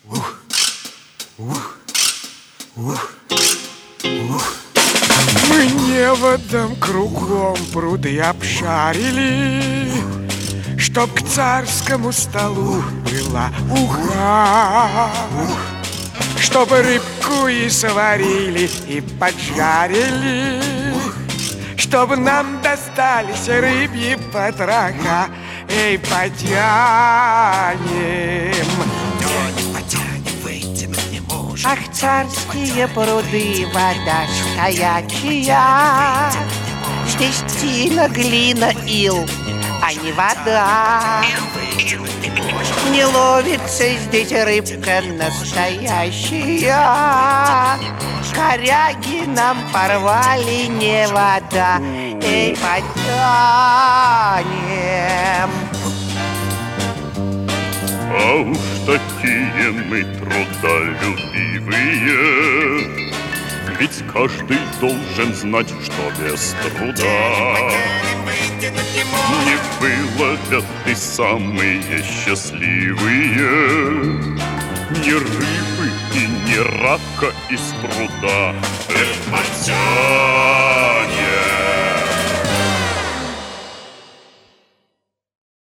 Мы неводом кругом пруды обшарили, чтоб к царскому столу была уха, чтобы рыбку и сварили, и поджарили, чтобы нам достались рыбьи потроха. Эй, потянем. Ах, царские пруды, вода стоячая, здесь тина, глина, ил, а не вода. Не ловится здесь рыбка настоящая, коряги нам порвали, не вода. Эй, потянем. А уж такие мы трудолюбивые, ведь каждый должен знать, что без труда не выловят и самые счастливые ни рыбы и ни рака из пруда. Потянем.